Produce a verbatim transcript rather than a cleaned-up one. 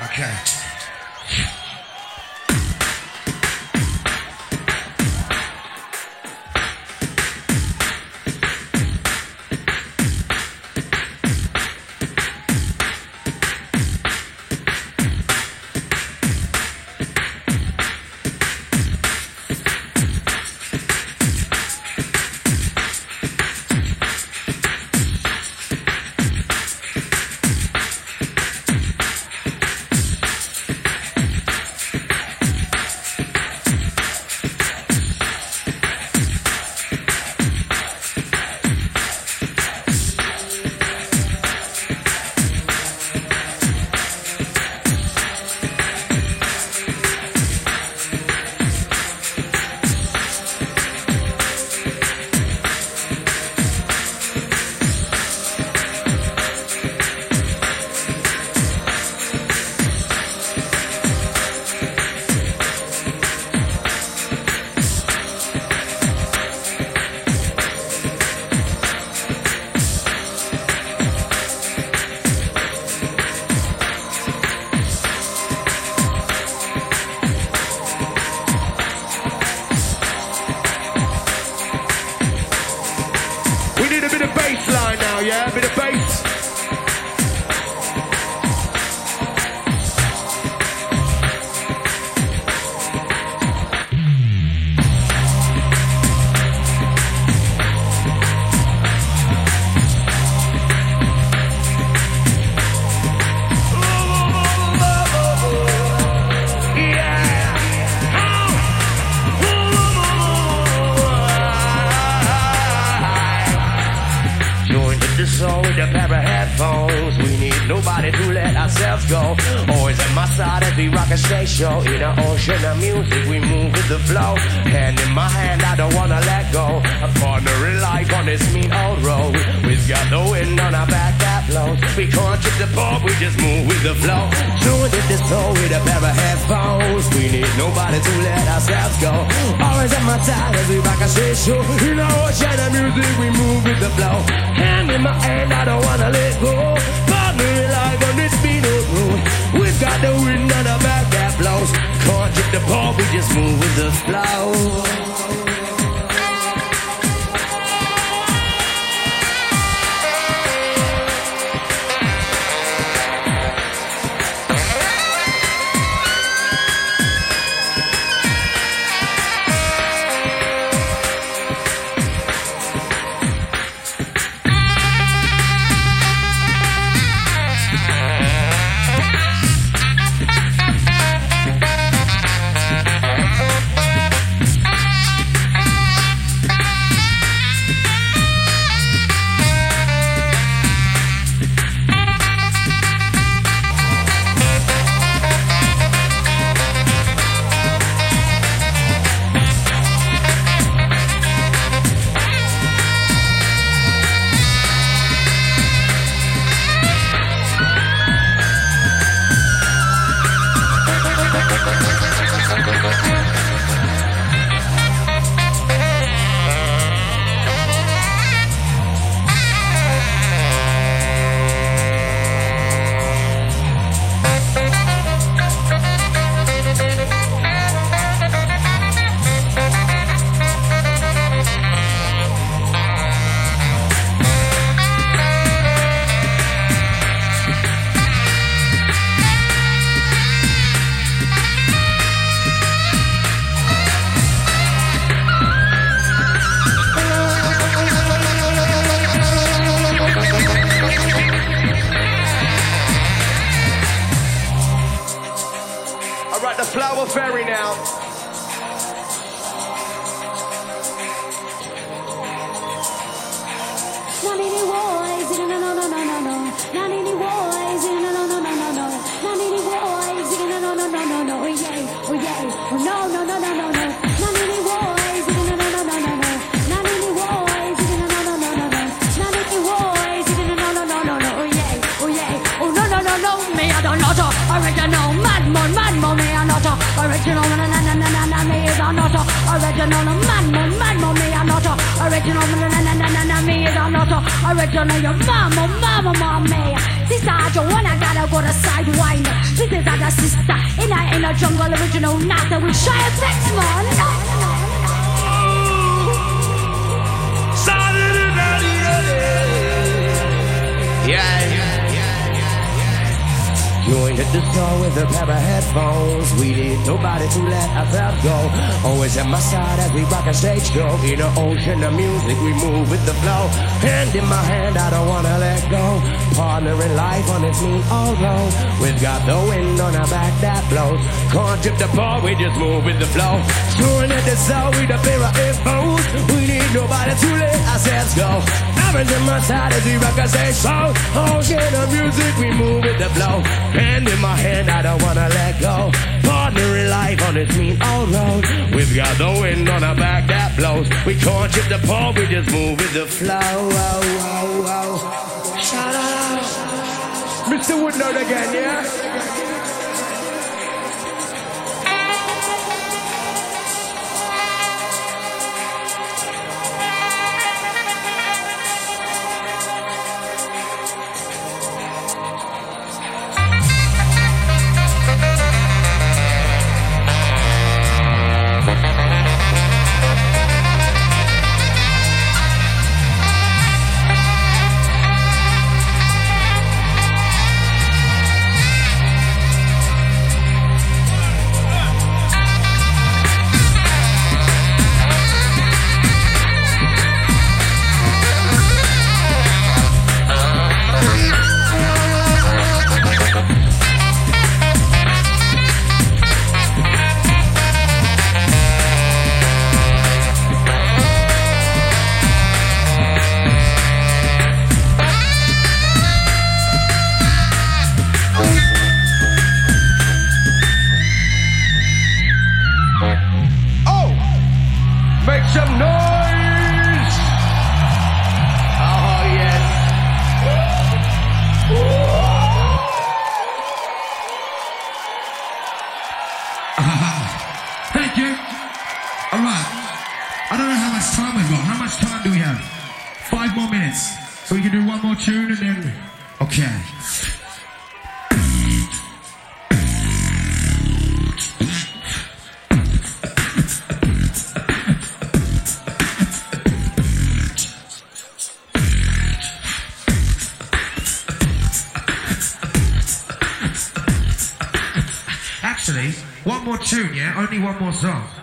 Okay. Show in an ocean of music, we move with the flow. Hand in my hand, I don't wanna let go. A partner in life on this mean old road. We've got the wind on our back that blows. We can't trip the pop, we just move with the flow. Tuned in this soul with a pair of headphones. We need nobody to let ourselves go. Always at my side as we rock a shit show. In an ocean of music, we move with the flow. Hand in my hand, I don't wanna let go. Partner in life on this mean old road. We've got the wind on our back that blows. Can't trip the ball, we just move with the flow. Original, mad mon, mad mon, me a not original, na na na na na na, me is a not original, mad mon, mad mon, me a not original, na na na na na na, me is a not original. Your mama, mama, mama, me. Sister Joanna gotta go to sidewinder. This is a and a sister. In a, in a jungle original nata with shy effects, man. Yeah, yeah, yeah, yeah. You ain't hit the store with a pair of headphones. We need nobody to let ourselves go. Always at my side as we rock a stage show. In an ocean of music, we move with the flow. Hand in my hand, I don't wanna let go. Partner in life on this mean all road. We've got the wind on our back that blows. Can't trip the ball, we just move with the flow. Touring at the soul with a pair of headphones. We need nobody to let ourselves go. Hands in my side as we rock a stage show. Ocean of music, we move with the flow. Hand in my hand, I don't wanna let go. Partner in life on this mean old road. We've got the wind on our back that blows. We can't trip the pole, we just move with the flow. Oh, oh, oh. Shout out, Mister Woodnote again, yeah. Thank you. All right. I don't know how much time we've got. How much time do we have? Five more minutes. So we can do one more tune and then... Okay. Actually, one more tune, yeah? Only one more song.